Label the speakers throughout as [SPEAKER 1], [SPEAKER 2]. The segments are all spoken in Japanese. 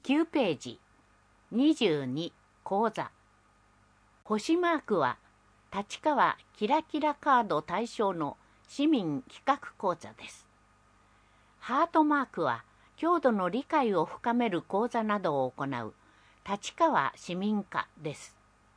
[SPEAKER 1] 9ページ22講座。星マークは立川キラキラカード対象の市民企画講座です。ハートマークは郷土の理解を深める講座などを行う立川市民課です。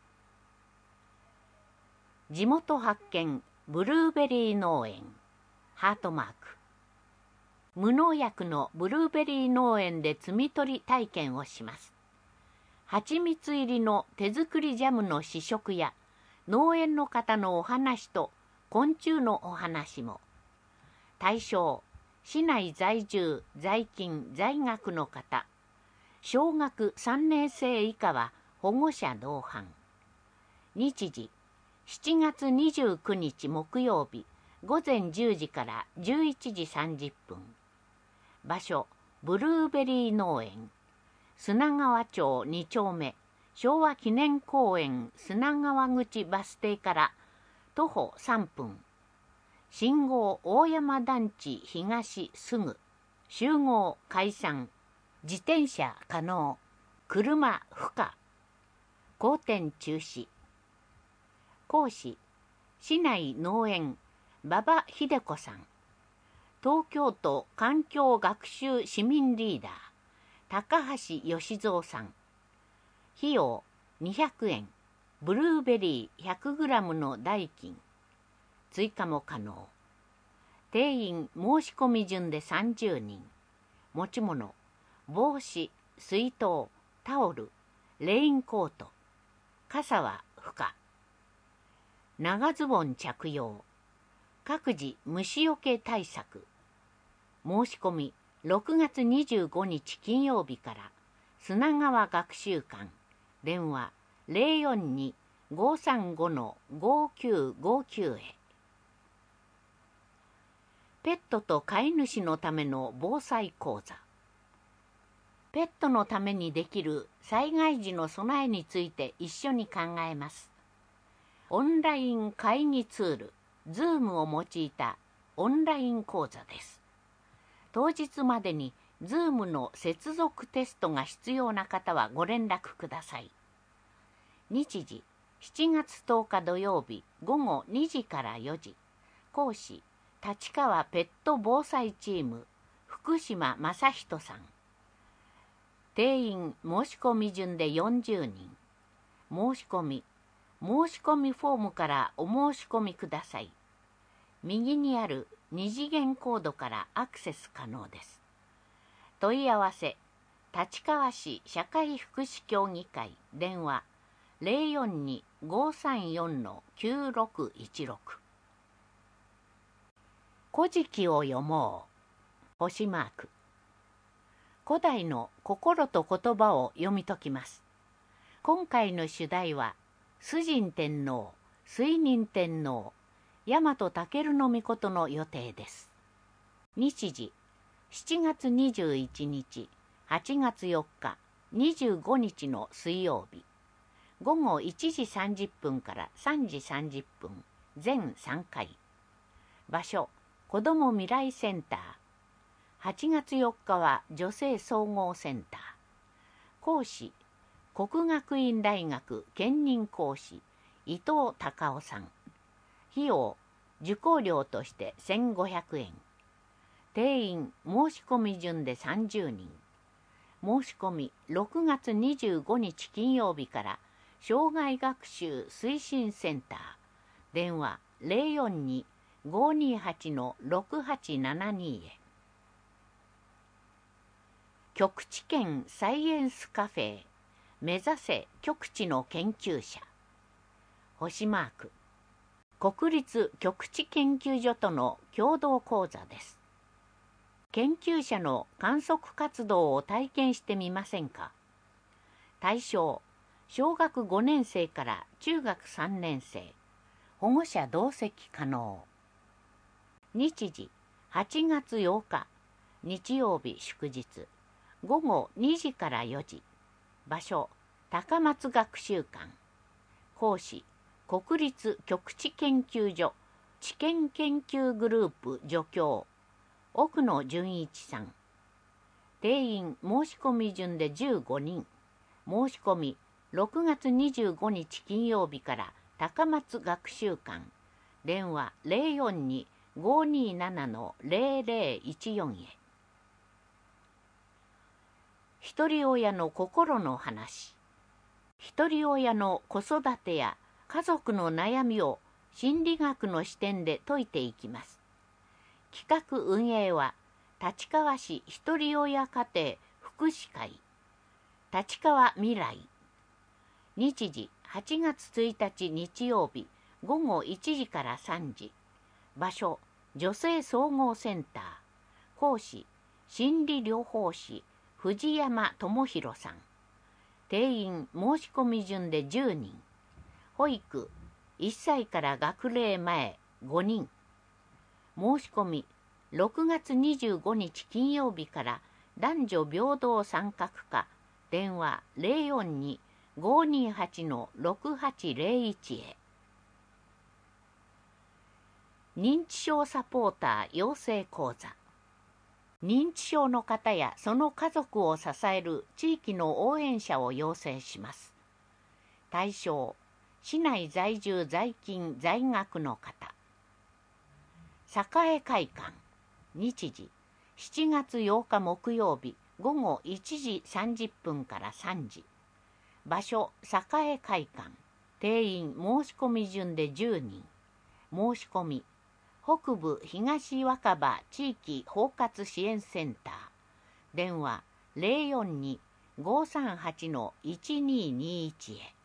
[SPEAKER 1] 地元発見ブルーベリー農園ハートマーク。無農薬のブルーベリー農園で摘み取り体験をします。蜂蜜入りの手作りジャムの試食や農園の方のお話と昆虫のお話も。対象、市内在住、在勤、在学の方。小学3年生以下は保護者同伴。日時、7月29日木曜日、午前10時から11時30分。場所、ブルーベリー農園。砂川町2丁目、昭和記念公園砂川口バス停から徒歩3分。信号大山団地東すぐ。集合解散。自転車可能。車不可。公店中止。講師、市内農園馬場秀子さん。東京都環境学習市民リーダー高橋義蔵さん。費用200円。ブルーベリー 100g の代金。追加も可能。定員申し込み順で30人。持ち物、帽子、水筒、タオル、レインコート。傘は不可。長ズボン着用。各自虫よけ対策。申し込み6月25日金曜日から砂川学習館電話 042-535-5959 へ。ペットと飼い主のための防災講座。ペットのためにできる災害時の備えについて一緒に考えます。オンライン会議ツール Zoom を用いたオンライン講座です。当日までに Zoom の接続テストが必要な方はご連絡ください。日時、7月10日土曜日午後2時から4時。講師、立川ペット防災チーム、福島正人さん。定員申し込み順で40人。申し込みフォームからお申し込みください。右にある2次元コードからアクセス可能です。問い合わせ、立川市社会福祉協議会電話 042-534-9616。古事記を読もう。星マーク。古代の心と言葉を読み解きます。今回の主題は、崇神天皇、水仁天皇、大和武尊の予定です。日時、7月21日、8月4日、25日の水曜日。午後1時30分から3時30分、全3回。場所、子ども未来センター。8月4日は女性総合センター。講師、國學院大学兼任講師、伊藤隆夫さん。費用、受講料として1500円。定員申し込み順で30人。申し込み6月25日金曜日から障害学習推進センター電話 042-528-6872 へ。極地圏サイエンスカフェ目指せ極地の研究者。星マーク。国立極地研究所との共同講座です。研究者の観測活動を体験してみませんか。対象、小学5年生から中学3年生。保護者同席可能。日時、8月8日、日曜日祝日。午後2時から4時。場所、高松学習館。講師、国立極地研究所地研研究グループ助教奥野純一さん。 定員申し込み順で15人。申し込み6月25日金曜日から高松学習館。電話042-527-0014へ。ひとり親の心の話。ひとり親の子育てや家族の悩みを心理学の視点で解いていきます。企画運営は立川市ひとり親家庭福祉会立川未来。日時8月1日日曜日午後1時から3時。場所女性総合センター。講師心理療法士藤山智博さん。定員申し込み順で10人。保育1歳から学齢前5人。申し込み6月25日金曜日から男女平等参画課。電話042-528-6801へ。認知症サポーター養成講座。認知症の方やその家族を支える地域の応援者を養成します。対象、市内在住在勤在学の方。栄会館。日時、7月8日木曜日午後1時30分から3時。場所、栄会館。定員申し込み順で10人。申し込み北部東若葉地域包括支援センター。電話042-538-1221へ。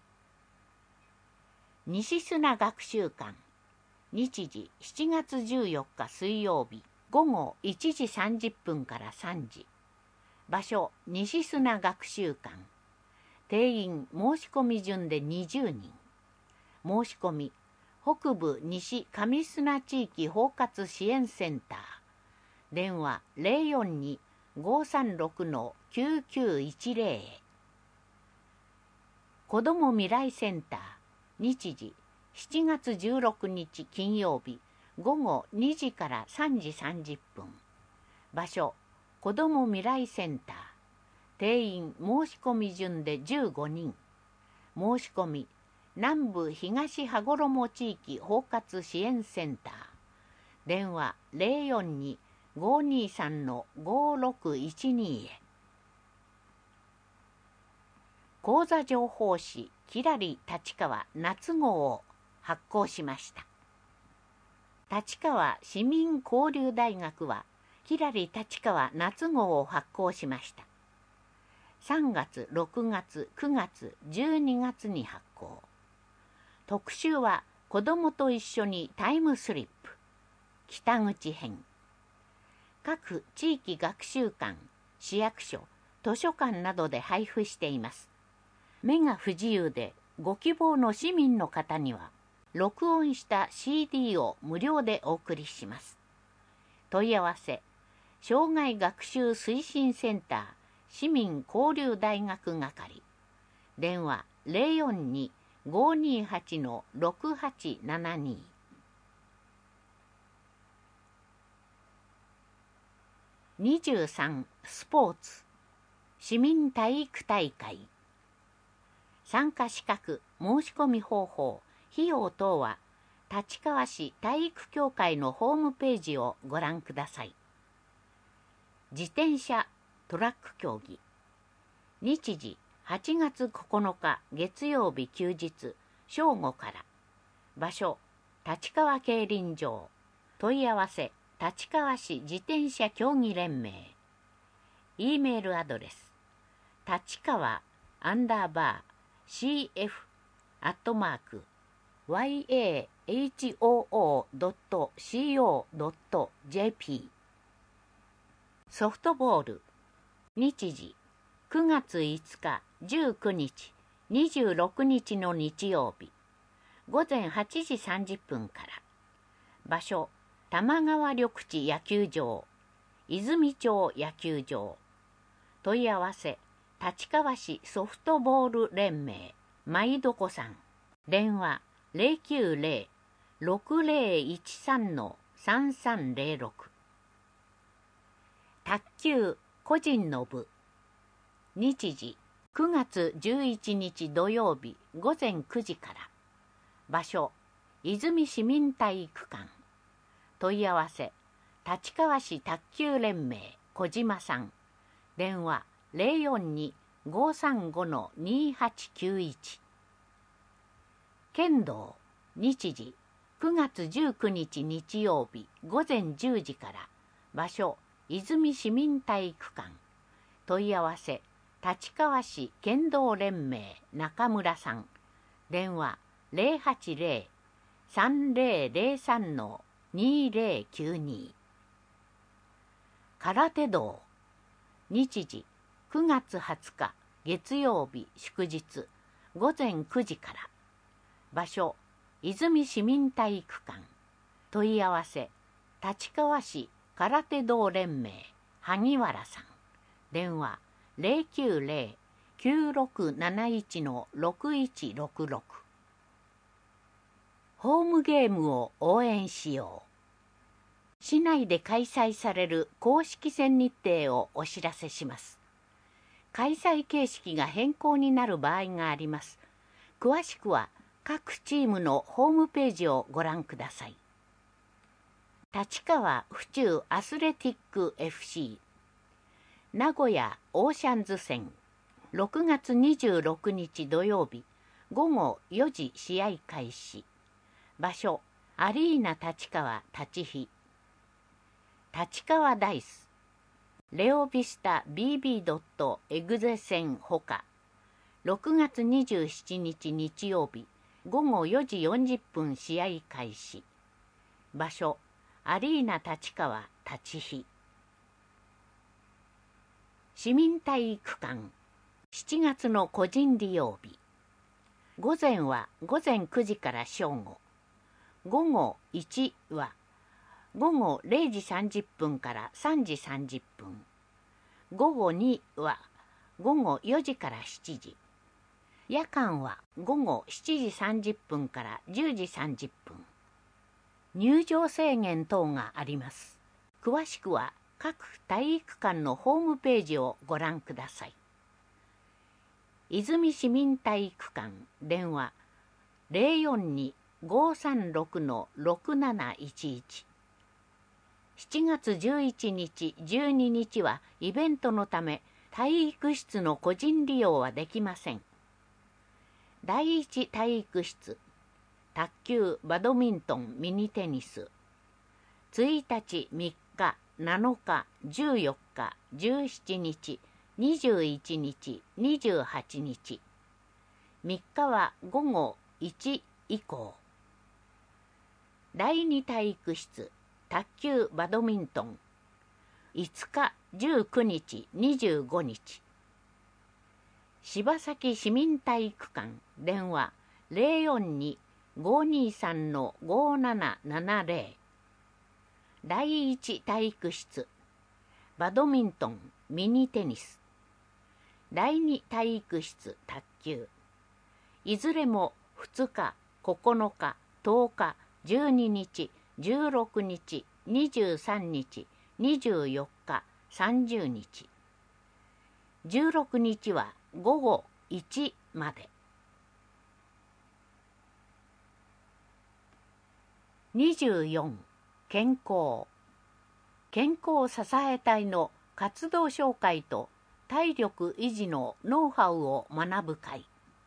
[SPEAKER 1] 西砂学習館。日時7月14日水曜日午後1時30分から3時。場所西砂学習館。定員申し込み順で20人。申し込み北部西上砂地域包括支援センター。電話042-536-9910へ。子ども未来センター。日時7月16日金曜日午後2時から3時30分。場所子ども未来センター。定員申し込み順で15人。申し込み南部東羽衣地域包括支援センター。電話042-523-5612へ。講座情報誌きらり立川夏号を発行しました。立川市民交流大学はきらり立川夏号を発行しました。3月、6月、9月、12月に発行。特集は子どもと一緒にタイムスリップ北口編。各地域学習館、市役所、図書館などで配布しています。目が不自由でご希望の市民の方には録音した CD を無料でお送りします。問い合わせ障害学習推進センター市民交流大学係。電話042-528-6872。23スポーツ市民体育大会。参加資格、申し込み方法、費用等は立川市体育協会のホームページをご覧ください。自転車トラック競技。日時8月9日月曜日休日正午から。場所立川競輪場。問い合わせ立川市自転車競技連盟。E メールアドレス立川CF_YAHOO.CO.jp。 ソフトボール。日時9月5日、19日、26日の日曜日午前8時30分から。場所玉川緑地野球場、泉町野球場。問い合わせ立川市ソフトボール連盟まいどこさん。電話090-6013-3306。卓球個人の部。日時9月11日土曜日午前9時から。場所泉市民体育館。問い合わせ立川市卓球連盟小島さん。電話042-535-2891。剣道。日時9月19日日曜日午前10時から。場所泉市民体育館。問い合わせ立川市剣道連盟中村さん。電話080-3003-2092。空手道。日時9月20日月曜日祝日午前9時から。場所泉市民体育館。問い合わせ立川市空手道連盟萩原さん。電話090-9671-6166。ホームゲームを応援しよう。市内で開催される公式戦日程をお知らせします。開催形式が変更になる場合があります。詳しくは各チームのホームページをご覧ください。立川府中アスレティック FC。名古屋オーシャンズ戦。6月26日土曜日午後4時試合開始。場所アリーナ立川立飛。立川ダイスレオビスタ BB. エグゼ戦ほか。6月27日日曜日午後4時40分試合開始。場所アリーナ立川立飛。市民体育館。7月の個人利用日。午前は午前9時から正午。午後1は午後0時30分から3時30分。午後2は午後4時から7時。夜間は午後7時30分から10時30分。入場制限等があります。詳しくは各体育館のホームページをご覧ください。泉市民体育館。電話042-536-6711。7月11日、12日はイベントのため体育室の個人利用はできません。第一体育室。卓球、バドミントン、ミニテニス。1日、3日、7日、14日、17日、21日、28日。3日は午後1以降。第2体育室。卓球、バドミントン。5日、19日、25日。柴崎市民体育館。電話042-523-5770。第1体育室。バドミントン、ミニテニス。第2体育室卓球。いずれも2日、9日、10日、12日、16日、23日、24日、30日。16日は午後1まで。24、健康。健康支え隊の活動紹介と体力維持のノウハウを学ぶ会。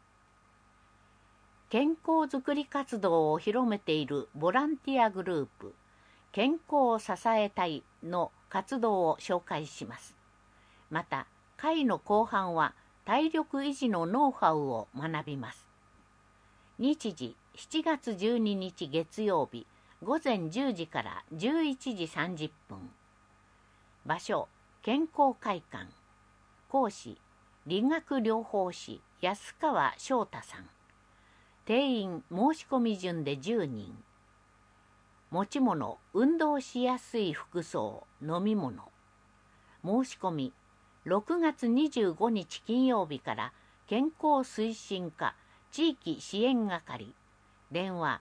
[SPEAKER 1] 健康づくり活動を広めているボランティアグループ、健康支え隊の活動を紹介します。また、会の後半は体力維持のノウハウを学びます。日時、7月12日月曜日、午前10時から11時30分。場所、健康会館。講師、理学療法士安川翔太さん。定員申し込み順で10人。持ち物、運動しやすい服装、飲み物。申し込み、6月25日金曜日から健康推進課地域支援係。電話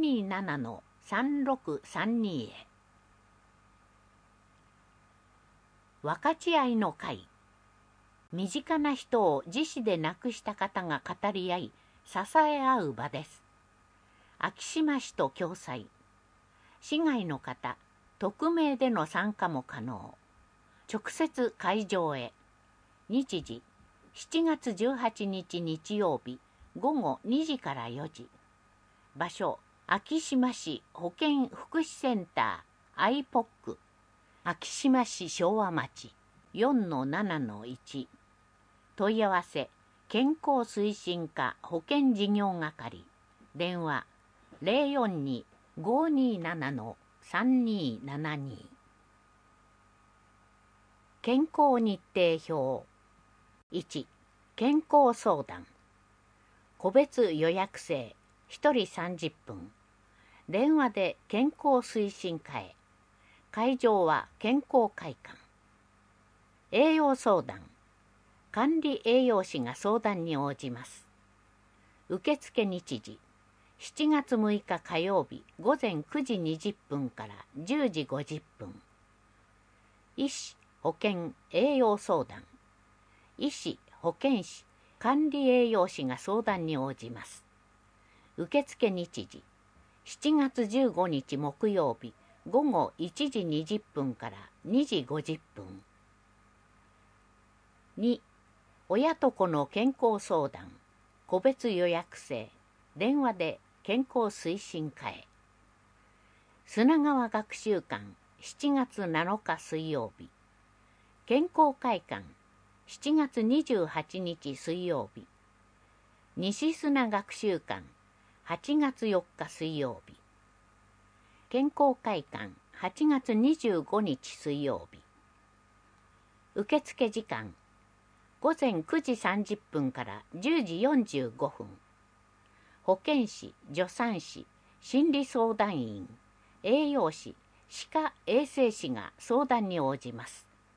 [SPEAKER 1] 042-527-3632へ。 分かち合いの会。身近な人を自死で亡くした方が語り合い、支え合う場です。昭島市と共催。市外の方、匿名での参加も可能。直接会場へ。日時、7月18日日曜日、午後2時から4時。場所、昭島市保健福祉センター IPOC。昭島市昭和町 4-7-1。問い合わせ、健康推進課保健事業係。電話、042-527-3272。健康日程表。1、健康相談。個別予約制、1人30分。電話で健康推進課へ。会場は健康会館。栄養相談。管理栄養士が相談に応じます。受付日時、7月6日火曜日午前9時20分から10時50分。医師、保健、栄養相談。医師、保健師、管理栄養士が相談に応じます。受付日時、7月15日木曜日午後1時20分から2時50分。2、親と子の健康相談。個別予約制。電話で健康推進課へ。砂川学習館7月7日水曜日。健康会館7月28日水曜日。西砂学習館8月4日水曜日。健康会館8月25日水曜日。受付時間午前9時30分から10時45分。保健師、助産師、心理相談員、栄養士、歯科衛生士が相談に応じます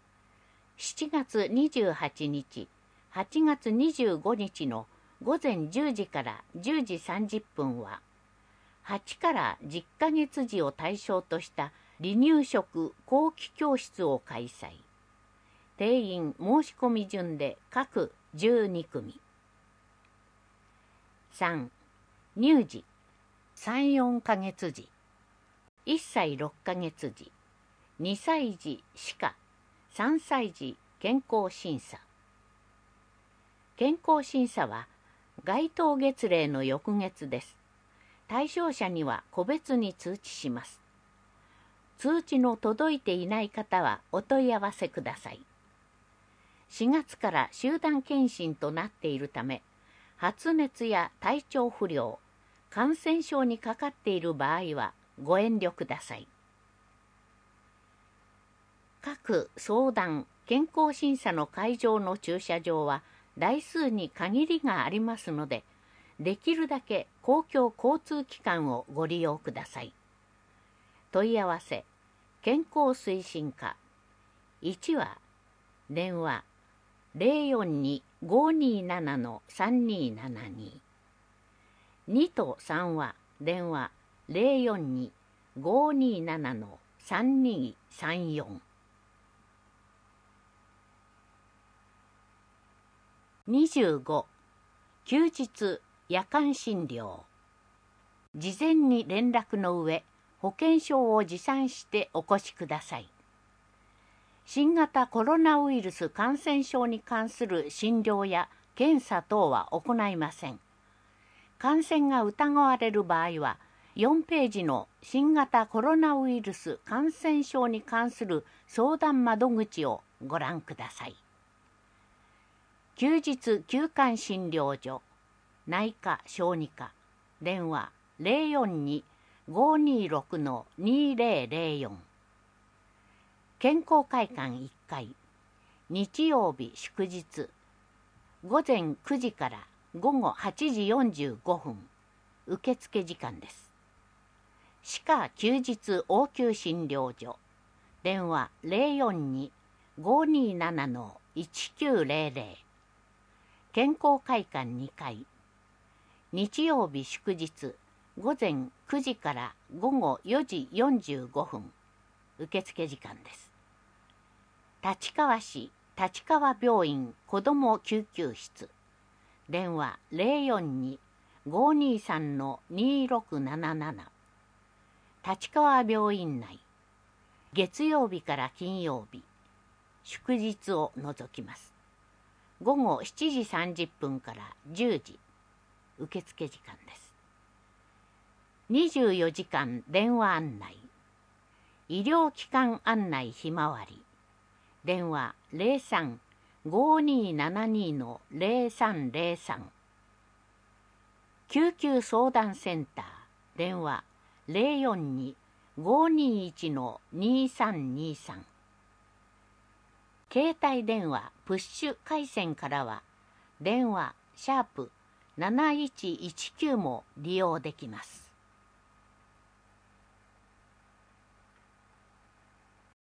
[SPEAKER 1] 。7月28日、8月25日の午前10時から10時30分は、8から10ヶ月児を対象とした離乳食後期教室を開催。定員申し込み順で各12組。3、乳児、3、4ヶ月児、1歳6ヶ月児、2歳児歯科、3歳児健康審査。健康審査は該当月齢の翌月です。対象者には個別に通知します。通知の届いていない方はお問い合わせください。4月から集団検診となっているため、発熱や体調不良、感染症にかかっている場合はご遠慮ください。各相談・健康審査の会場の駐車場は台数に限りがありますので、できるだけ公共交通機関をご利用ください。問い合わせ、健康推進課。1は電話042-527-3272。2と3は電話042-527-3234。25、休日夜間診療。事前に連絡の上、保険証を持参してお越しください。新型コロナウイルス感染症に関する診療や検査等は行いません。感染が疑われる場合は、4ページの新型コロナウイルス感染症に関する相談窓口をご覧ください。休日休館診療所、内科小児科、電話042-526-2004。健康会館1階、日曜日祝日、午前9時から午後8時45分、受付時間です。歯科休日応急診療所、電話042-527-1900。健康会館2階、日曜日祝日、午前9時から午後4時45分、受付時間です。 立川市立川病院子ども救急室、電話042-523-2677、立川病院内、月曜日から金曜日、祝日を除きます。午後7時30分から10時、受付時間です。24時間電話案内、医療機関案内ひまわり、電話03-5272-0303、救急相談センター、電話042-521-2323、携帯電話プッシュ回線からは電話#7119も利用できます。